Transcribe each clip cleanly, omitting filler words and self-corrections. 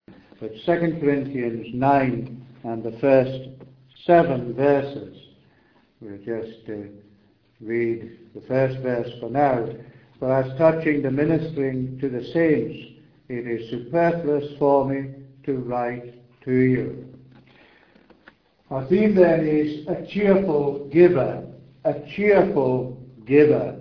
But 2 Corinthians 9 and the first 7 verses, we'll just read the first verse for now. For as touching the ministering to the saints, it is superfluous for me to write to you. Our theme then is a cheerful giver. A cheerful giver.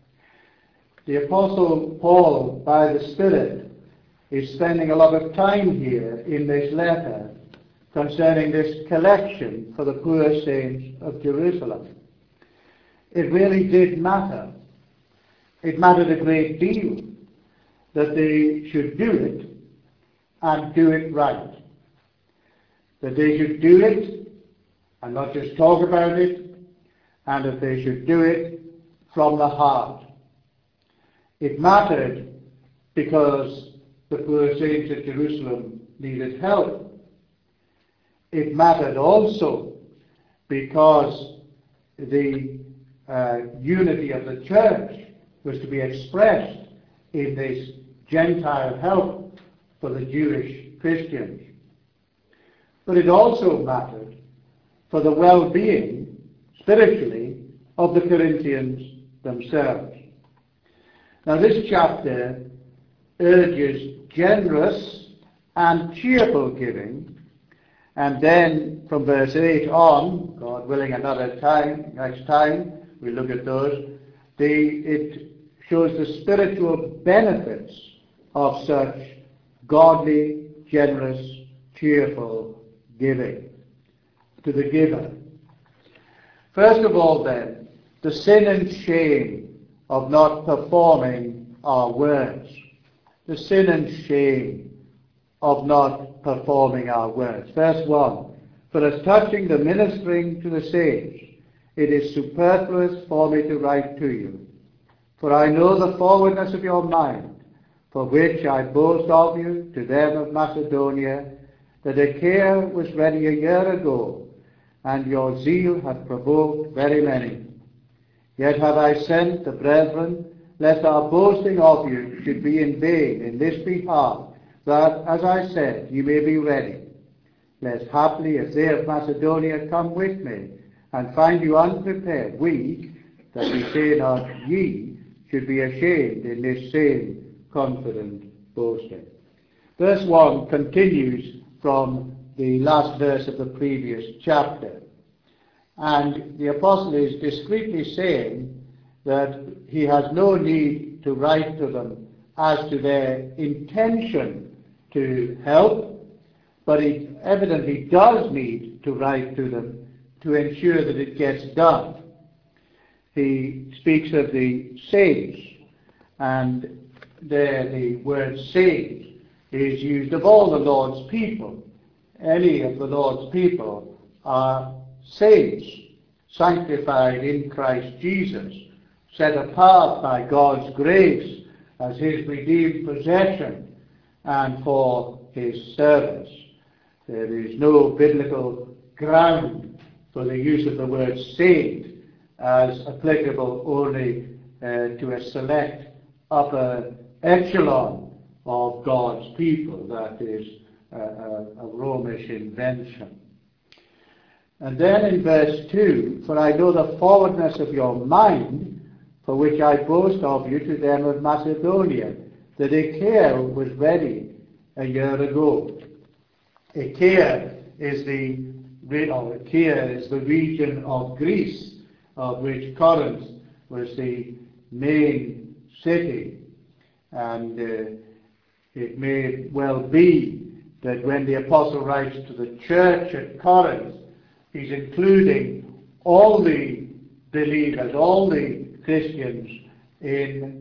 The Apostle Paul, by the Spirit, is spending a lot of time here in this letter concerning this collection for the poor saints of Jerusalem. It really did matter. It mattered a great deal that they should do it and do it right. That they should do it and not just talk about it, and that they should do it from the heart. It mattered because the poor saints at Jerusalem needed help. It mattered also because the unity of the church was to be expressed in this Gentile help for the Jewish Christians. But it also mattered for the well-being, spiritually, of the Corinthians themselves. Now this chapter urges generous and cheerful giving, and then from verse 8 on, God willing another time, next time we look at those, it shows the spiritual benefits of such godly, generous, cheerful giving to the giver. First of all then, the sin and shame of not performing our words. The sin and shame of not performing our words. Verse 1, for as touching the ministering to the saints, it is superfluous for me to write to you. For I know the forwardness of your mind, for which I boast of you to them of Macedonia, that Achaia was ready a year ago, and your zeal hath provoked very many. Yet have I sent the brethren, lest our boasting of you should be in vain in this behalf, that, as I said, ye may be ready. Lest haply, if they of Macedonia come with me, and find you unprepared, we, that we say not ye, should be ashamed in this same confident boasting. Verse 1 continues from the last verse of the previous chapter. And the apostle is discreetly saying that he has no need to write to them as to their intention to help, but he evidently does need to write to them to ensure that it gets done. He speaks of the saints, and there the word saints is used of all the Lord's people. Any of the Lord's people are saints, sanctified in Christ Jesus, set apart by God's grace as his redeemed possession and for his service. There is no biblical ground for the use of the word saint as applicable only to a select upper echelon of God's people. That is a Romish invention. And then in verse 2, for I know the forwardness of your mind, for which I boast of you to them of Macedonia, that Achaia was ready a year ago. Achaia is the region of Greece, of which Corinth was the main city. And it may well be that when the apostle writes to the church at Corinth, he's including all the believers, all the Christians in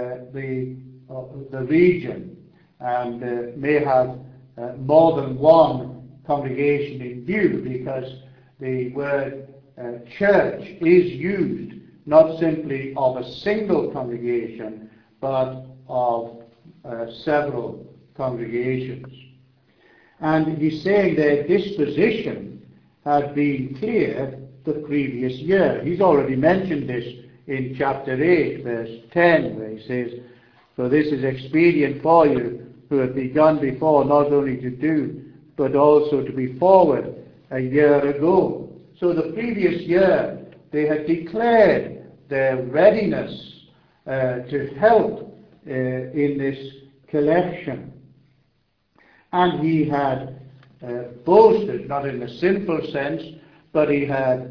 the region, and may have more than one congregation in view, because the word church is used not simply of a single congregation, but of several congregations. And he's saying their disposition had been clear the previous year. He's already mentioned this in chapter 8, verse 10, where he says, for this is expedient for you, who had begun before not only to do, but also to be forward a year ago. So the previous year they had declared their readiness to help in this collection. And he had boasted, not in a sinful sense, but he had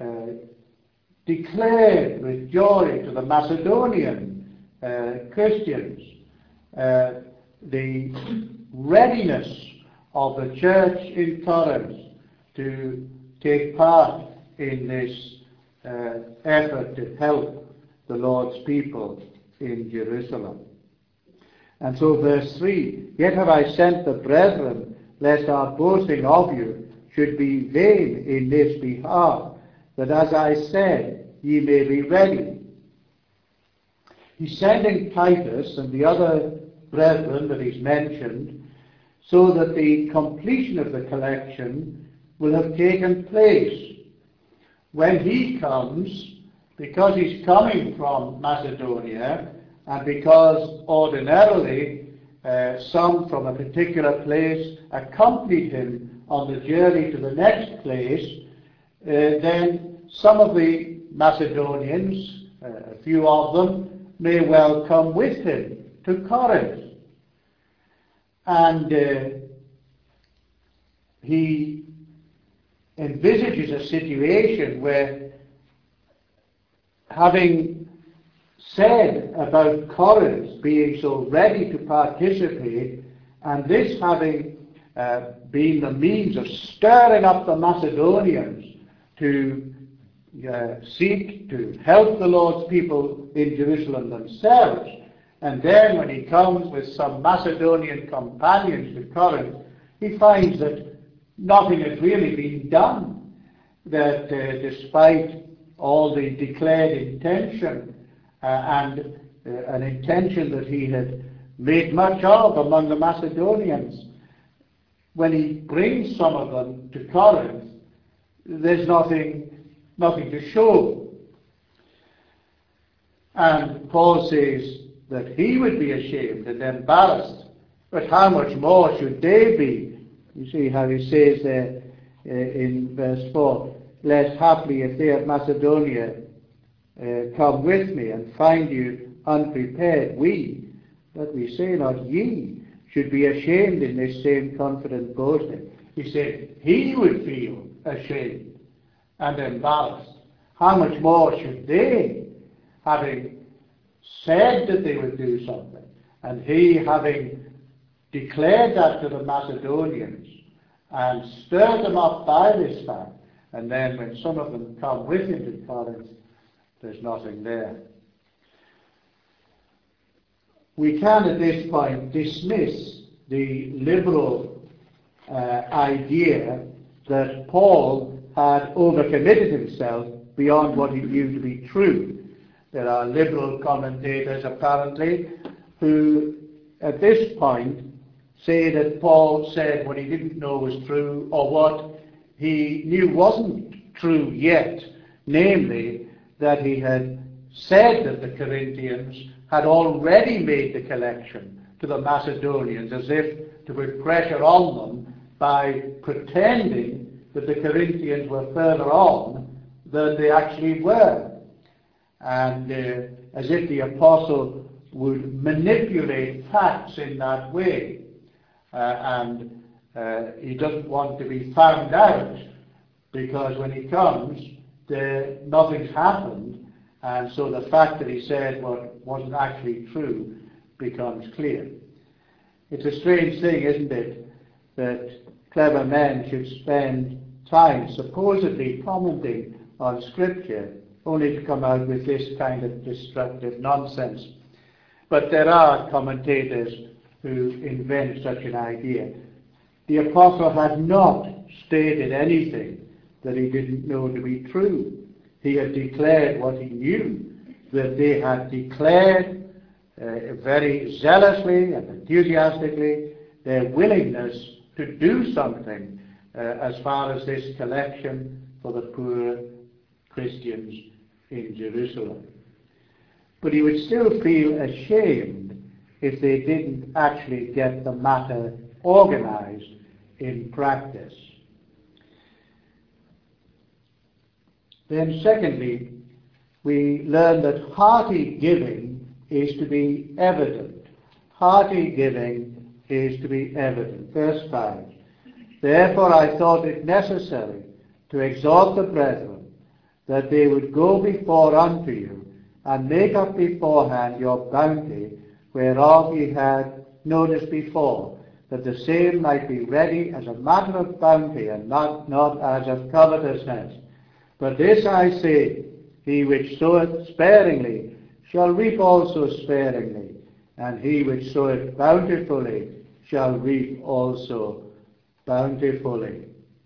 declared with joy to the Macedonian Christians the readiness of the church in Corinth to take part in this effort to help the Lord's people in Jerusalem. And so verse 3, yet have I sent the brethren, lest our boasting of you should be vain in this behalf, that as I said, ye may be ready. He's sending Titus and the other brethren that he's mentioned, so that the completion of the collection will have taken place. When he comes, because he's coming from Macedonia, and because ordinarily some from a particular place accompanied him on the journey to the next place, then some of the Macedonians, a few of them, may well come with him to Corinth. And he envisages a situation where, having said about Corinth being so ready to participate, and this having been the means of stirring up the Macedonians to seek to help the Lord's people in Jerusalem themselves, and then when he comes with some Macedonian companions to Corinth, he finds that nothing has really been done, that despite all the declared intention and an intention that he had made much of among the Macedonians, when he brings some of them to Corinth, there's nothing to show. And Paul says that he would be ashamed and embarrassed, but how much more should they be? You see how he says there in verse 4, lest haply if they of Macedonia come with me and find you unprepared, but we say not ye, should be ashamed in this same confident boasting. He said he would feel ashamed and embarrassed. How much more should they, having said that they would do something, and he having declared that to the Macedonians and stirred them up by this fact, and then when some of them come with him to Corinth, there's nothing there. We can at this point dismiss the liberal idea that Paul had overcommitted himself beyond what he knew to be true. There are liberal commentators apparently who at this point say that Paul said what he didn't know was true, or what he knew wasn't true yet, namely that he had said that the Corinthians had already made the collection to the Macedonians, as if to put pressure on them by pretending that the Corinthians were further on than they actually were, and as if the apostle would manipulate facts in that way. And he doesn't want to be found out, because when he comes, nothing's happened, and so the fact that he said what wasn't actually true becomes clear. It's a strange thing, isn't it, that clever men should spend time supposedly commenting on Scripture only to come out with this kind of destructive nonsense. But there are commentators who invent such an idea. The apostle had not stated anything that he didn't know to be true. He had declared what he knew, that they had declared very zealously and enthusiastically their willingness to do something as far as this collection for the poor Christians in Jerusalem. But he would still feel ashamed if they didn't actually get the matter organized in practice. Then secondly, we learn that hearty giving is to be evident. Hearty giving is to be evident. Verse 5. Therefore I thought it necessary to exhort the brethren that they would go before unto you and make up beforehand your bounty, whereof ye had noticed before, that the same might be ready as a matter of bounty, and not as of covetousness. But this I say, he which soweth sparingly shall reap also sparingly, and he which soweth bountifully shall reap also bountifully.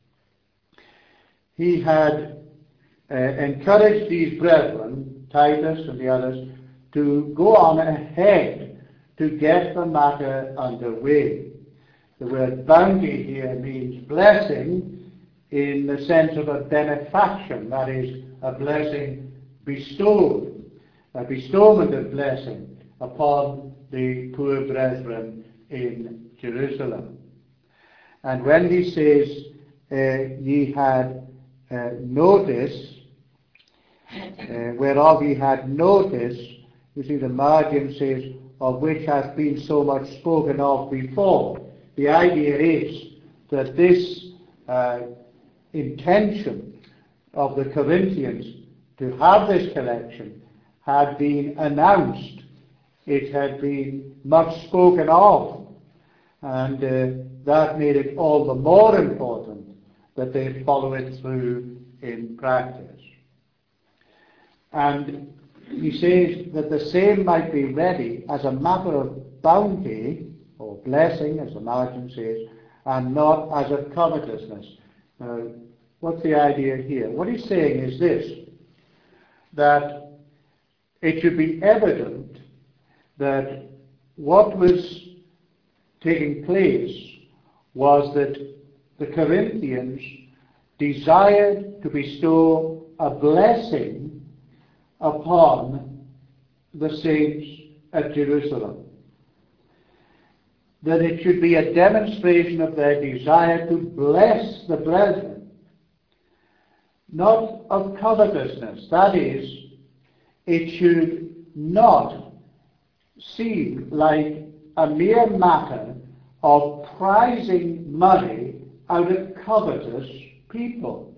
He had encouraged these brethren, Titus and the others, to go on ahead to get the matter underway. The word bounty here means blessing in the sense of a benefaction, that is, a blessing bestowed, a bestowment of blessing upon the poor brethren in Jerusalem. And when he says, ye had notice, whereof ye had notice, you see the margin says, of which hath been so much spoken of before. The idea is that this intention of the Corinthians to have this collection had been announced. It had been much spoken of, and that made it all the more important that they follow it through in practice. And he says that the same might be ready as a matter of bounty, or blessing, as the margin says, and not as of covetousness. What's the idea here? What he's saying is this, that it should be evident that what was taking place was that the Corinthians desired to bestow a blessing upon the saints at Jerusalem. That it should be a demonstration of their desire to bless the brethren, not of covetousness. That is, it should not seem like a mere matter of prizing money out of covetous people.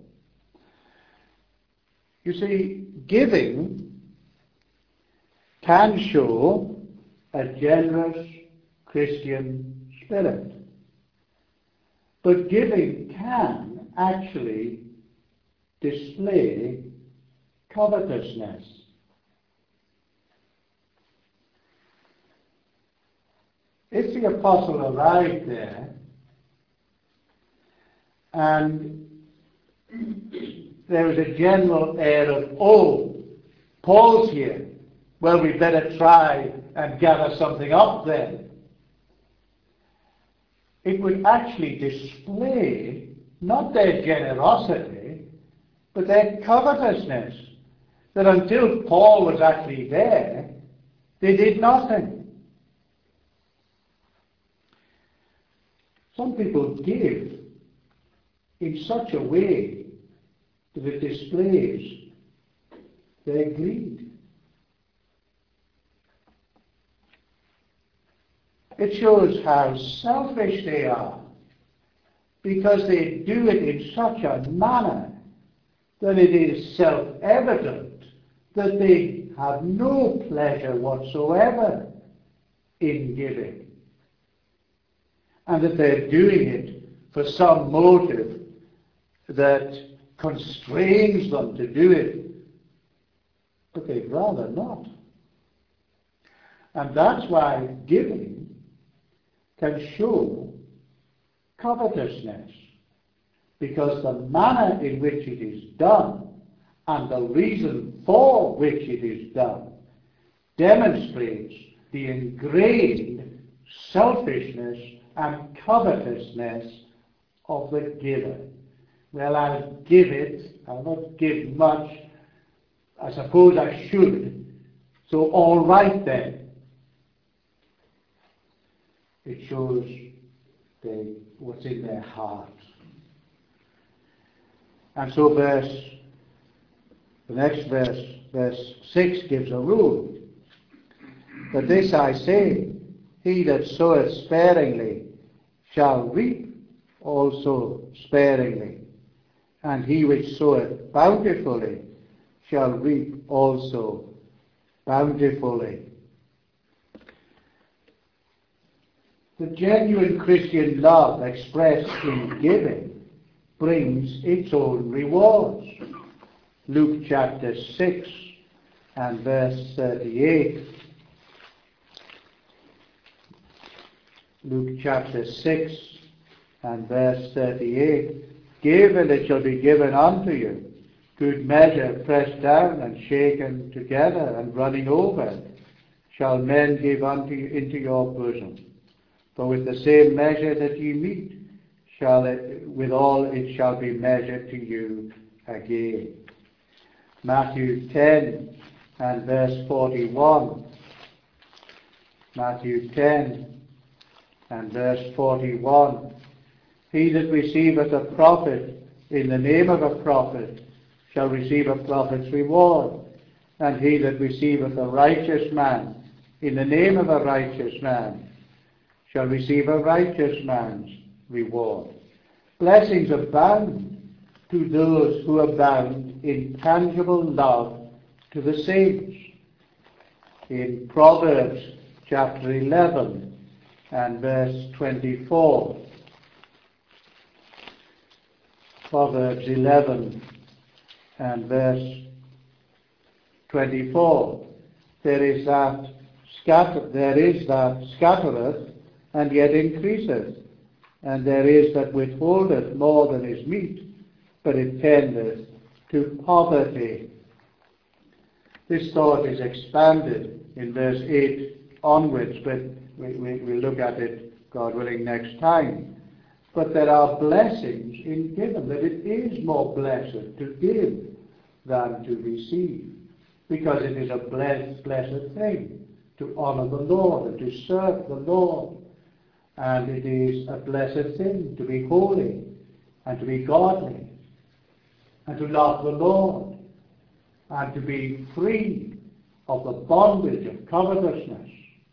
You see, giving can show a generous Christian spirit, but giving can actually display covetousness. If the apostle arrived there and there was a general air of, oh, Paul's here, well, we'd better try and gather something up then, it would actually display not their generosity, but their covetousness. That until Paul was actually there, they did nothing. Some people give in such a way that it displays their greed. It shows how selfish they are, because they do it in such a manner that it is self-evident that they have no pleasure whatsoever in giving, and that they're doing it for some motive that constrains them to do it, but they'd rather not. And that's why giving can show covetousness, because the manner in which it is done and the reason for which it is done demonstrates the ingrained selfishness and covetousness of the giver. Well, I'll give it, I'll not give much, I suppose I should, so all right then. it shows what's in their heart. And so the next verse, verse 6, gives a rule. But this I say, he that soweth sparingly shall reap also sparingly, and he which soweth bountifully shall reap also bountifully. The genuine Christian love expressed in giving brings its own rewards. Luke chapter 6 and verse 38. Luke chapter 6 and verse 38. Give, and it shall be given unto you. Good measure, pressed down and shaken together and running over, shall men give unto you into your bosom. For with the same measure that ye meet, withal it shall be measured to you again. Matthew 10 and verse 41. Matthew 10 and verse 41. He that receiveth a prophet in the name of a prophet shall receive a prophet's reward, and he that receiveth a righteous man in the name of a righteous man shall receive a righteous man's reward. Blessings abound to those who abound in tangible love to the saints. In Proverbs chapter 11 and verse 24. Proverbs 11 and verse 24. There is that scattereth and yet increaseth, and there is that withholdeth more than is meet, but it tendeth to poverty. This thought is expanded in verse 8 onwards, but we'll look at it, God willing, next time. But there are blessings in giving, that it is more blessed to give than to receive, because it is a blessed thing to honor the Lord and to serve the Lord. And it is a blessed thing to be holy and to be godly and to love the Lord and to be free of the bondage of covetousness.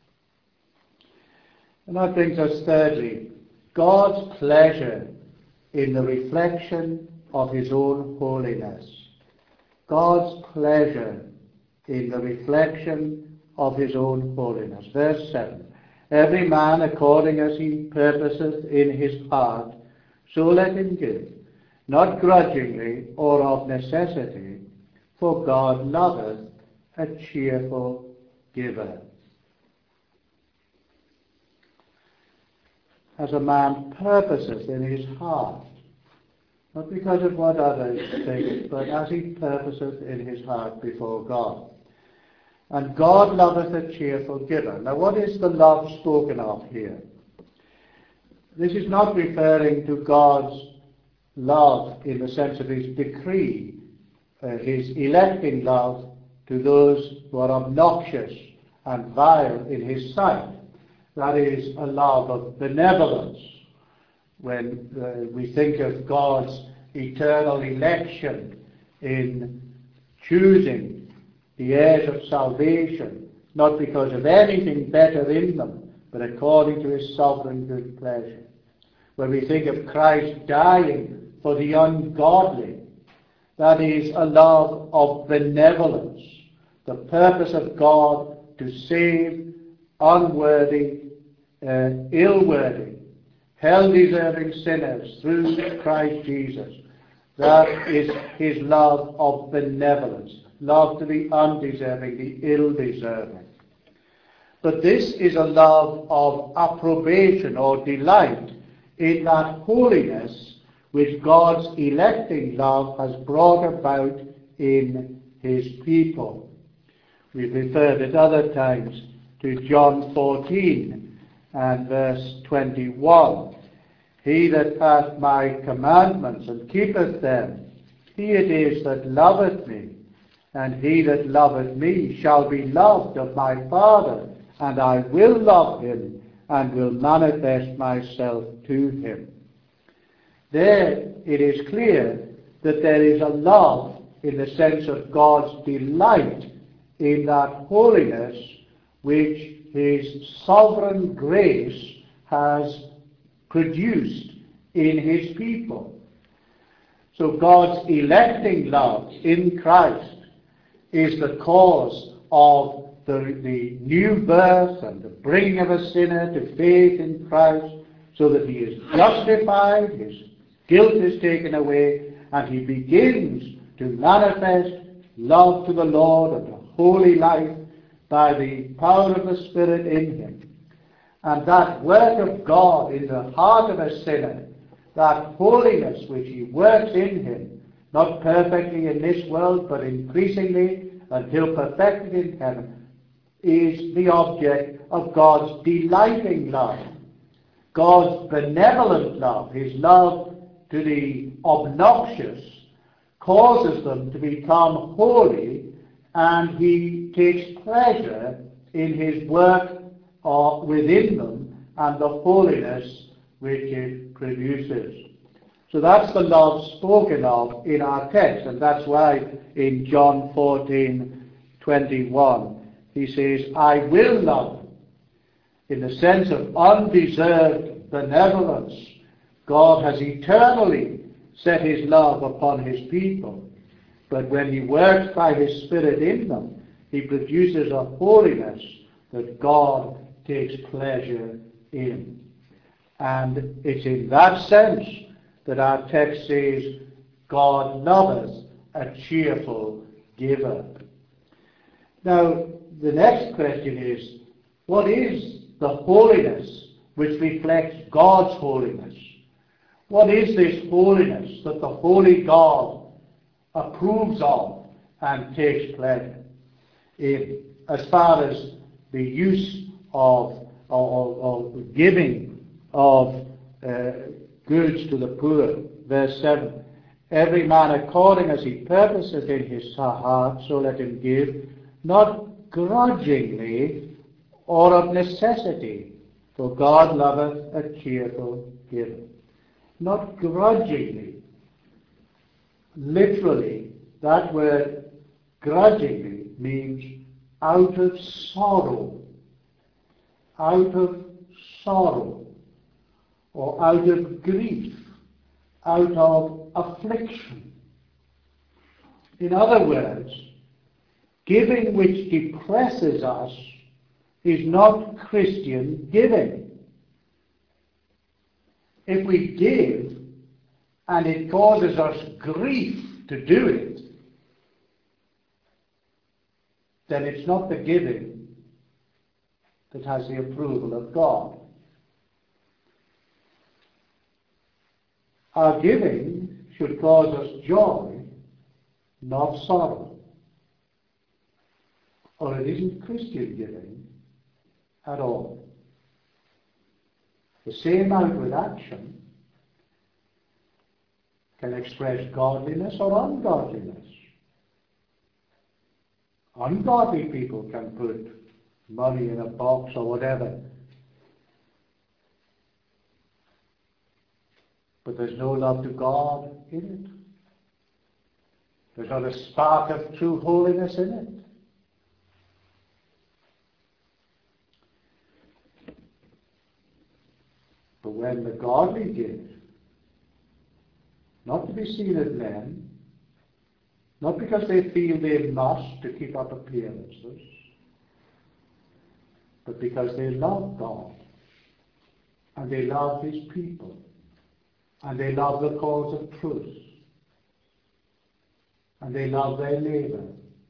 And that brings us thirdly, God's pleasure in the reflection of his own holiness. God's pleasure in the reflection of his own holiness. Verse 7. Every man according as he purposeth in his heart, so let him give, not grudgingly or of necessity, for God loveth a cheerful giver. As a man purposeth in his heart, not because of what others think, but as he purposeth in his heart before God. And God loveth a cheerful giver. Now, what is the love spoken of here? This is not referring to God's love in the sense of his decree, his electing love to those who are obnoxious and vile in his sight. That is a love of benevolence. When we think of God's eternal election in choosing the heirs of salvation, not because of anything better in them, but according to his sovereign good pleasure. When we think of Christ dying for the ungodly, that is a love of benevolence, the purpose of God to save unworthy, ill-worthy, hell-deserving sinners through Christ Jesus. That is his love of benevolence, love to the undeserving, the ill-deserving. But this is a love of approbation or delight in that holiness which God's electing love has brought about in his people. We've referred at other times to John 14 and verse 21. He that hath my commandments and keepeth them, he it is that loveth me, and he that loveth me shall be loved of my Father, and I will love him, and will manifest myself to him. There it is clear that there is a love in the sense of God's delight in that holiness which his sovereign grace has produced in his people. So God's electing love in Christ is the cause of the new birth and the bringing of a sinner to faith in Christ, so that he is justified, his guilt is taken away, and he begins to manifest love to the Lord and a holy life by the power of the Spirit in him. And that work of God in the heart of a sinner, that holiness which he works in him, not perfectly in this world, but increasingly until perfected in heaven, is the object of God's delighting love, God's benevolent love. His love to the obnoxious causes them to become holy, and he takes pleasure in his work within them and the holiness which it produces. So that's the love spoken of in our text, and that's why in John 14:21 he says, I will love them. In the sense of undeserved benevolence, God has eternally set his love upon his people. But when he works by his Spirit in them, he produces a holiness that God takes pleasure in. And it's in that sense that our text says, God loveth a cheerful giver. Now, the next question is, what is the holiness which reflects God's holiness? What is this holiness that the holy God approves of and takes pleasure in, as far as the use of giving of goods to the poor? Verse 7, every man according as he purposeth in his heart, so let him give, not grudgingly or of necessity, for God loveth a cheerful giver. Not grudgingly. Literally, that word grudgingly means out of sorrow. Out of sorrow. Or out of grief. Out of affliction. In other words, giving which depresses us is not Christian giving. If we give and it causes us grief to do it, then it's not the giving that has the approval of God. Our giving should cause us joy, not sorrow. Or it isn't Christian giving at all. The same outward action can express godliness or ungodliness. Ungodly people can put money in a box or whatever, but there's no love to God in it. There's not a spark of true holiness in it. But when the godly give, not to be seen of men, not because they feel they must to keep up appearances, but because they love God, and they love his people, and they love the cause of truth, and they love their neighbour,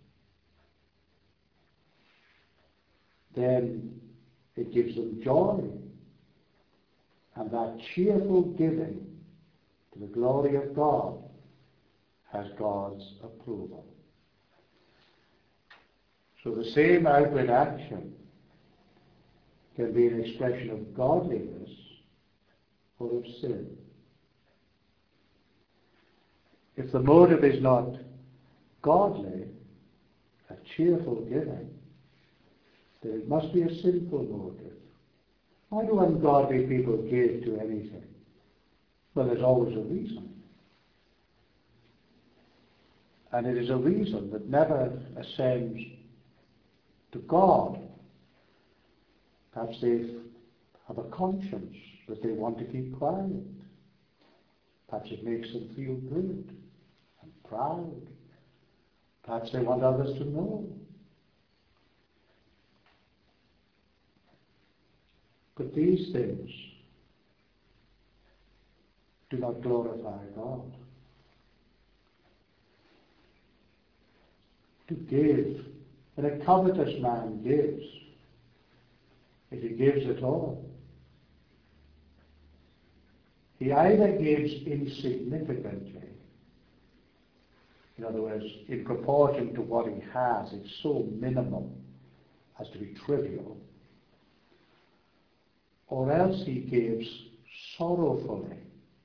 then it gives them joy. And that cheerful giving to the glory of God has God's approval. So the same outward action can be an expression of godliness or of sin. If the motive is not godly, a cheerful giving, then it must be a sinful motive. Why do ungodly people give to anything? Well, there's always a reason. And it is a reason that never ascends to God. Perhaps they have a conscience that they want to keep quiet. Perhaps it makes them feel good and proud. Perhaps they want others to know. But these things do not glorify God. To give, and a covetous man gives, if he gives at all. He either gives insignificantly, in other words, in proportion to what he has, it's so minimal as to be trivial, or else he gives sorrowfully.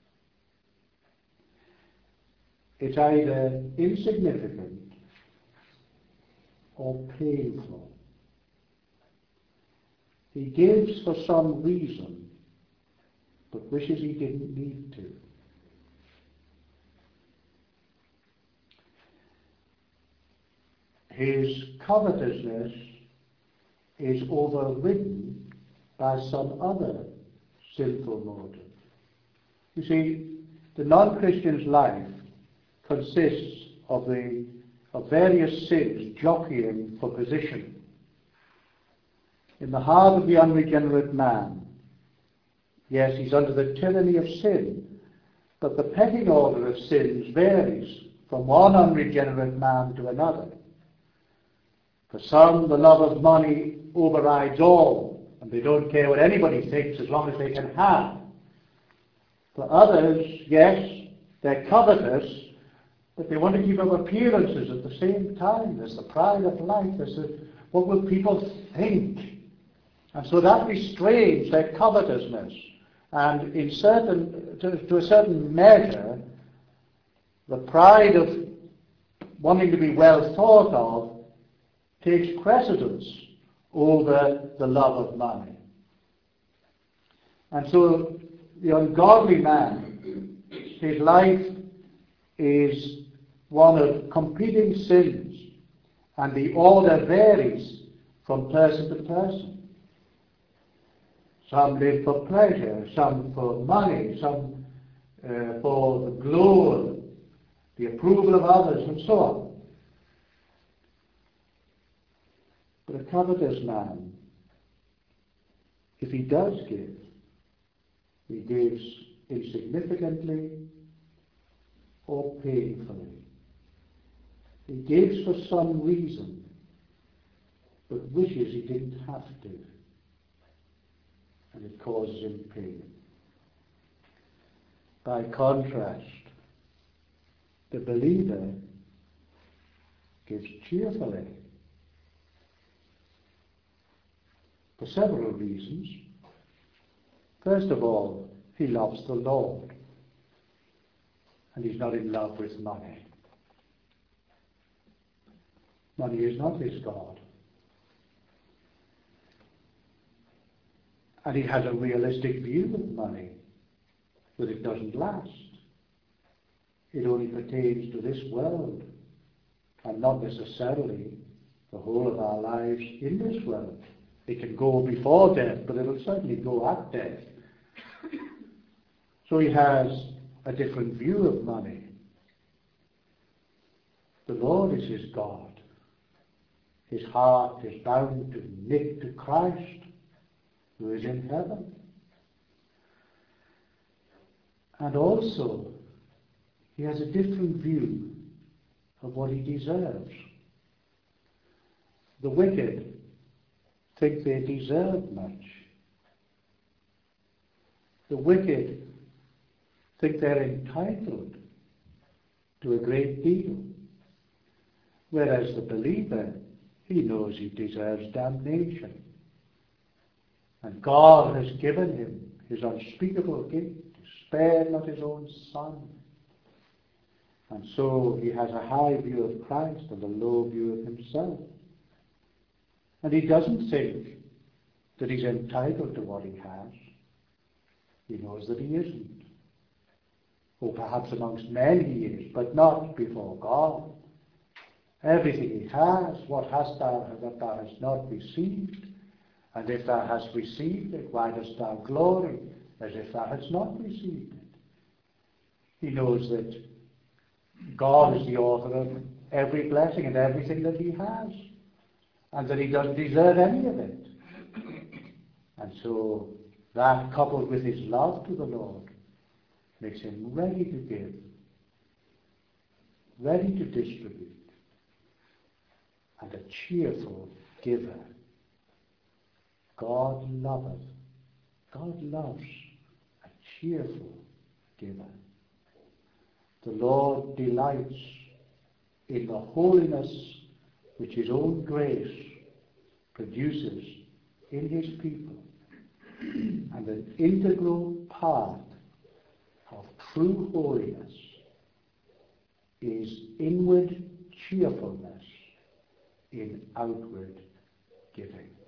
It's either insignificant or painful. He gives for some reason, but wishes he didn't need to. His covetousness is overridden by some other sinful motive. You see, the non-Christian's life consists of various sins jockeying for position. In the heart of the unregenerate man, yes, he's under the tyranny of sin, but the pecking order of sins varies from one unregenerate man to another. For some, the love of money overrides all, and they don't care what anybody thinks as long as they can have. For others, yes, they're covetous, but they want to keep up appearances at the same time. There's the pride of life. There's what will people think? And so that restrains their covetousness. And to a certain measure, the pride of wanting to be well thought of takes precedence over the love of money. And so the ungodly man, his life is one of competing sins, and the order varies from person to person. Some live for pleasure, some for money, some for the glory, the approval of others, and so on. But a covetous man, if he does give, he gives insignificantly or painfully. He gives for some reason, but wishes he didn't have to. And it causes him pain. By contrast, the believer gives cheerfully. For several reasons. First of all, he loves the Lord. And he's not in love with money. Money is not his God. And he has a realistic view of money, that it doesn't last. It only pertains to this world, and not necessarily the whole of our lives in this world. It can go before death, but it'll certainly go at death. So he has a different view of money. The Lord is his God. His heart is bound to knit to Christ, who is in heaven. And also, he has a different view of what he deserves. The wicked think they deserve much. The wicked think they're entitled to a great deal. Whereas the believer, he knows he deserves damnation. And God has given him his unspeakable gift, to spare not his own Son. And so he has a high view of Christ and a low view of himself. And he doesn't think that he's entitled to what he has. He knows that he isn't. Or perhaps amongst men he is, but not before God. Everything he has, what hast thou that thou hast not received? And if thou hast received it, why dost thou glory as if thou hadst not received it? He knows that God is the author of every blessing and everything that he has, and that he doesn't deserve any of it. And so that, coupled with his love to the Lord, makes him ready to give, ready to distribute, and a cheerful giver. God loveth, God loves a cheerful giver. The Lord delights in the holiness which his own grace produces in his people. And an integral part of true holiness is inward cheerfulness in outward giving.